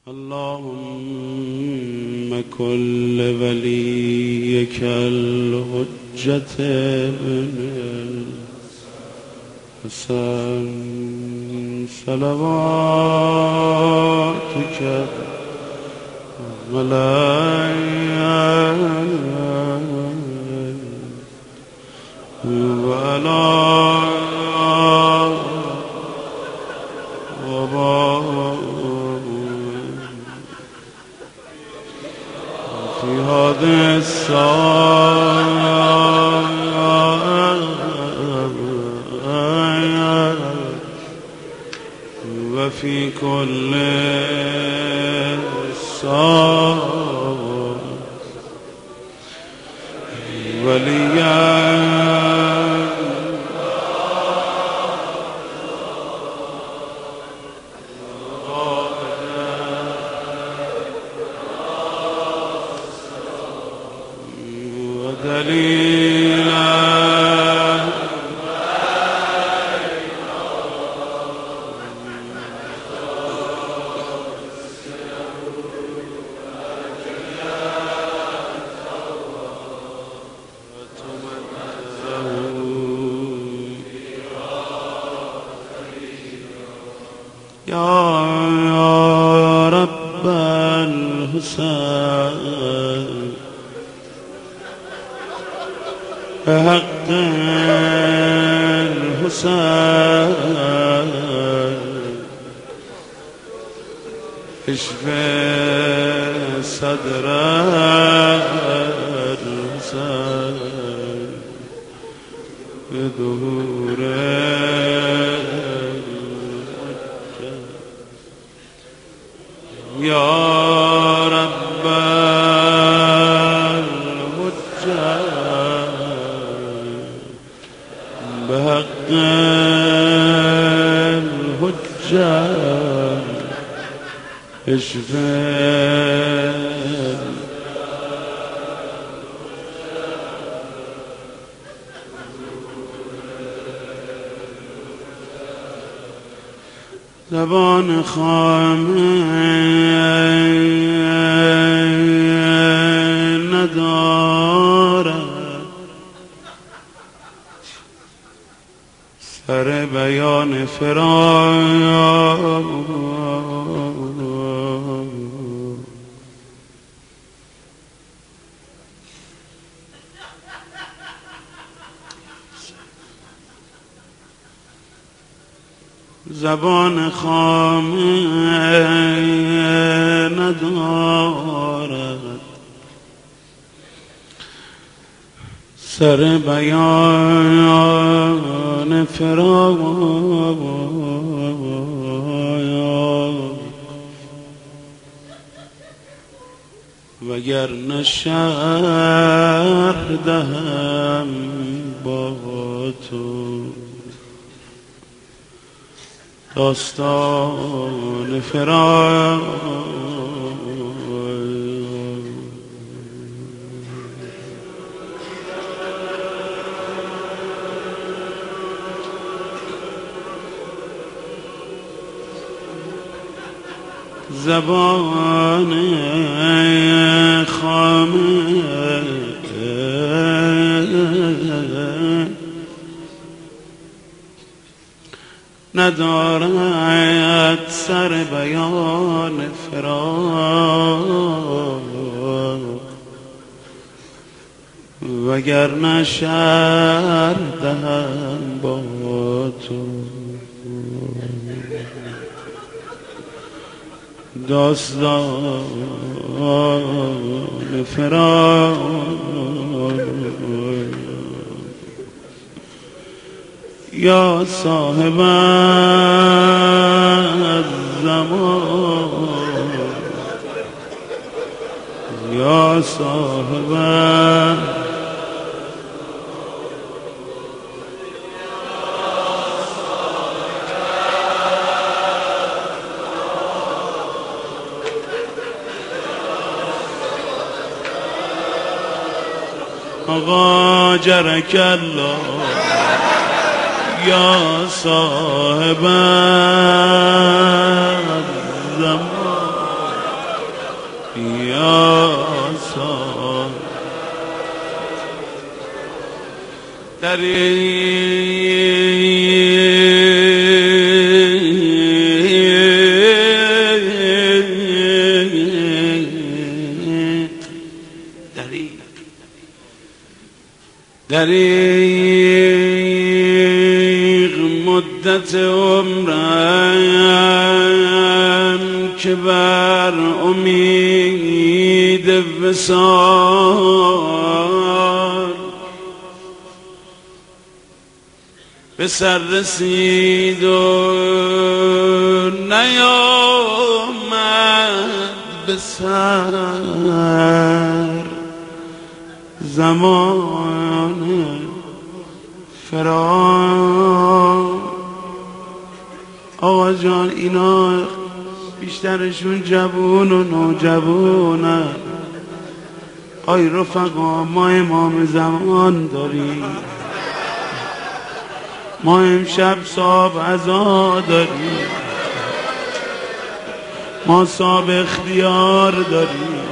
اللهم كن لوليك الحجة ابن الحسن صلواتك وعلى في هذه الساعة وفي كل ساعة وليا ودليلا يا رب الحسين بحق الحسين اشفي صدر الحسين بظهور يا رب الحجة بحق الحجة اشفي زبان خامه ندارد سر بیان فراق زبان خامه ندارد سر بیان فراق وگرنه شرح دهم با تو داستان فراق زبان خامه ندارد سر بیان فراق وگرنه شرح دهم با تو داستان فراق یا صاحب الزمان یا صاحب آقا جرک الله یا صاحب الزمان یا صاحب دریغ مدت عمرم که بر امید وصال به سر رسید و نیامد به سر زمان فراق. آقا جان اینا بیشترشون جوون و نوجوونن. آی رفقا ما امام زمان داریم، ما امشب صاحب عزا داریم، ما صاحب اختیار داریم،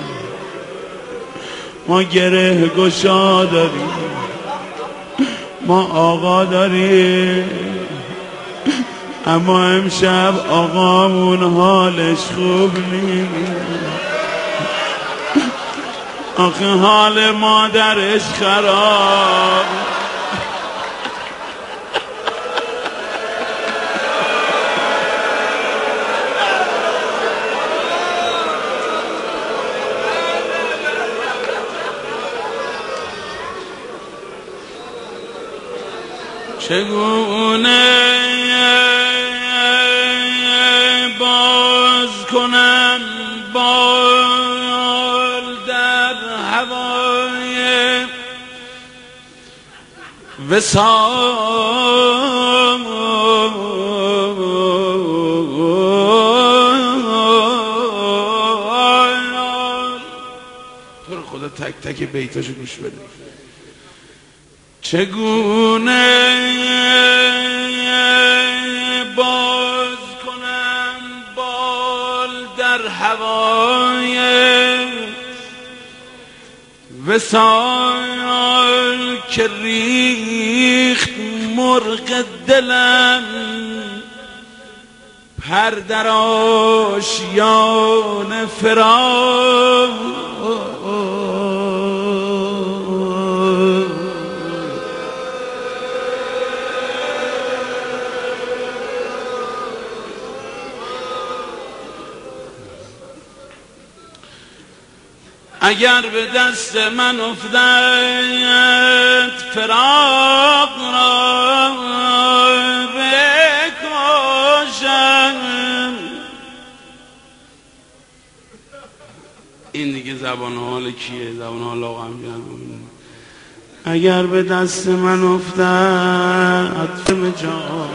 ما گره گشا داریم، ما آقا داریم. اما امشب آقامون حالش خوب نیست. آخه حال مادرش خراب. چگونه باز کنم بال در هوای وصال. تو رو خدا تک تک بیتاشو گوش بده. چگونه باز کنم بال در هوای وصال که ریخت مرغ دلم پر در آشیان فراق. اگر به دست من افتد فراق را بکشم. این دیگه زبان حال کیه؟ زبان حال آقا امجد. اگر به دست من افتد فم جان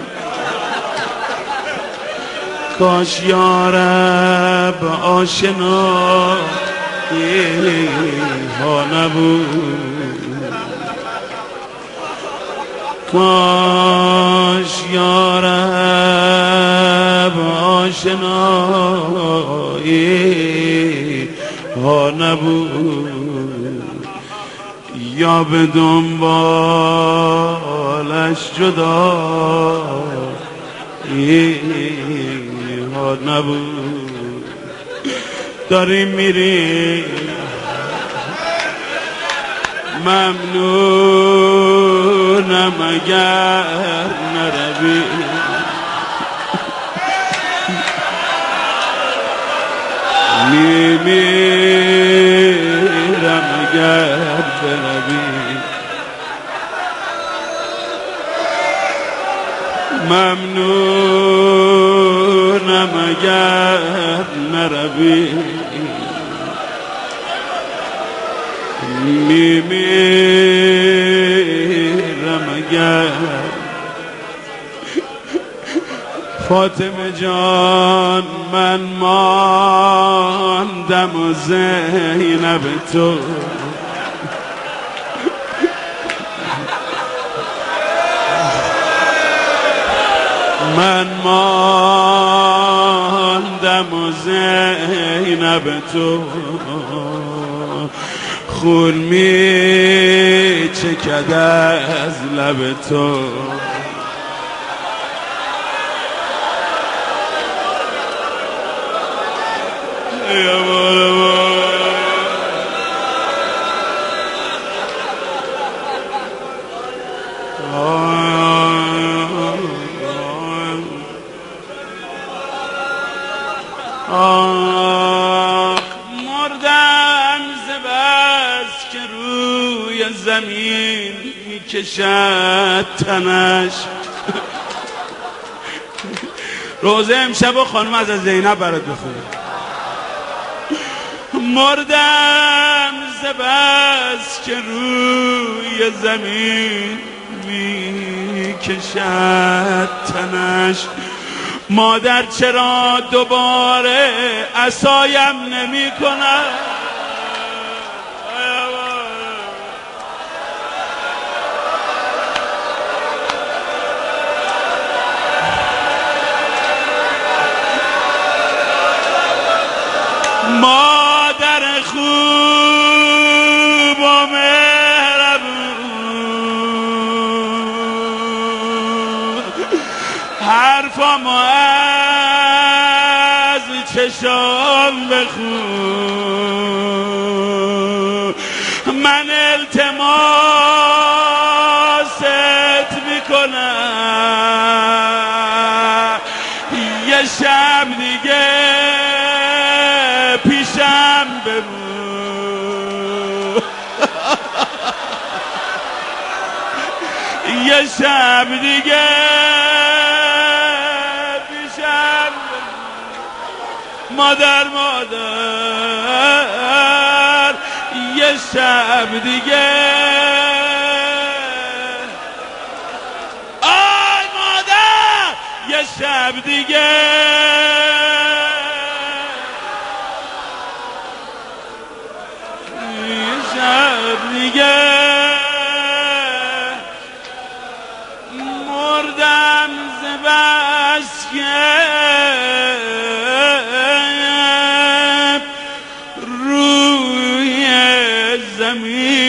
کاش یارب آشنا ها نبود، کاش یارب آشنایی ها نبود، یا به دنبالش جدایی ها نبود. داریم میریم ممنونم اگر نروی، میمیرم اگر بروی، ممنونم اگر نروی، میمیرم اگر. فاطمه جان من ماندم و زینب تو من ماندم و زینب تو خون می چکد از لب تو مردم ز بس که روی زمین میکشد تنش روزه امشب و خانم از زینب برات بخونه مردم ز بس که روی زمین میکشد تنش مادر چرا دوباره عصایم نمی کند مادر خوب و مهربون حرفامو از چشام بخون من التماست میکنم یه شب دیگه پیشم بمون یه شب دیگه پیشم بمون مادر یه شب دیگه آی مادر یه شب دیگه دیگه مردم ز بس که روی زمین